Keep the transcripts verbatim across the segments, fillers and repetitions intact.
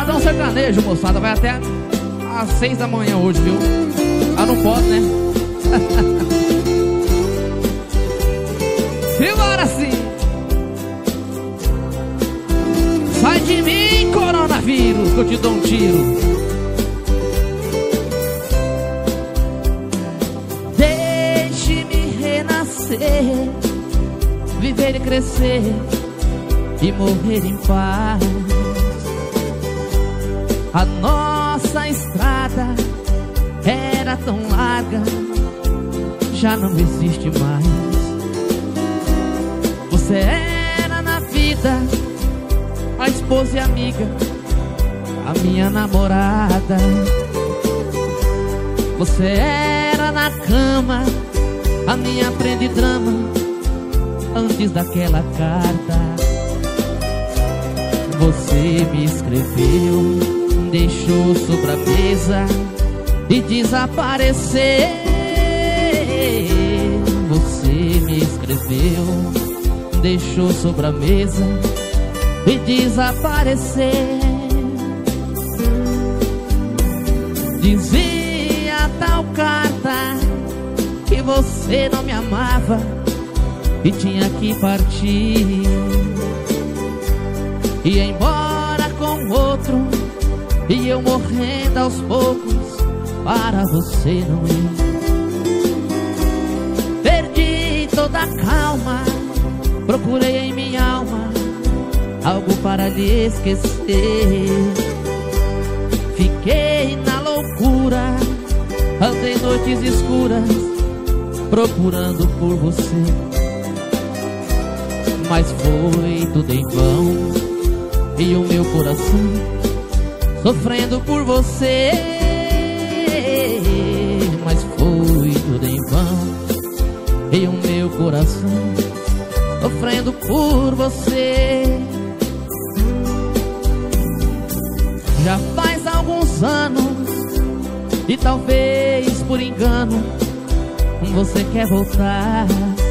Sabadão Sertanejo, moçada. Vai até às seis da manhã hoje, viu? Ah, não pode, né? Simbora sim. Sai de mim, coronavírus, que eu te dou um tiro. Deixe-me renascer, viver e crescer e morrer em paz. A nossa estrada era tão larga, já não existe mais. Você era na vida a esposa e amiga, a minha namorada. Você era na cama a minha prenda e drama, antes daquela carta. Você me escreveu, deixou sobre a mesa e desapareceu. Você me escreveu, deixou sobre a mesa e desapareceu. Dizia tal carta que você não me amava e tinha que partir, e ir embora com outro, e eu morrendo aos poucos para você não ir. Perdi toda a calma, procurei em minha alma algo para lhe esquecer. Fiquei na loucura, andei noites escuras procurando por você, mas foi tudo em vão, e o meu coração sofrendo por você. Mas foi tudo em vão, e o meu coração sofrendo por você. Já faz alguns anos, e talvez por engano você quer voltar.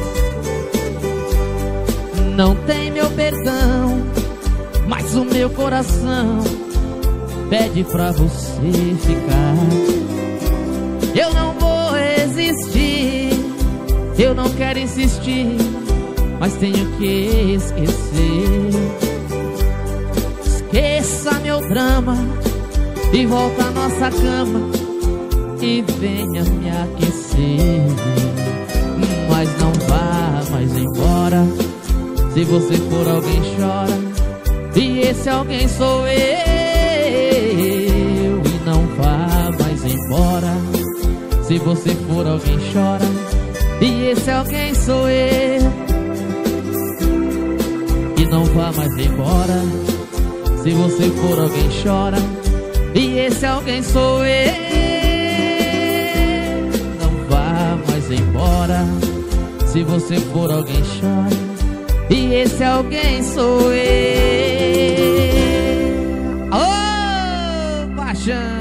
Não tem meu perdão, mas o meu coração pede pra você ficar. Eu não vou existir, eu não quero insistir, mas tenho que esquecer. Esqueça meu drama e volta à nossa cama e venha me aquecer. Mas não vá mais embora, se você for alguém chora, e esse alguém sou eu. E não vá mais embora, se você for alguém chora, e esse alguém sou eu. E não vá mais embora, se você for alguém chora, e esse alguém sou eu. Não vá mais embora, se você for alguém chora, e esse alguém sou eu. Ô, paixão!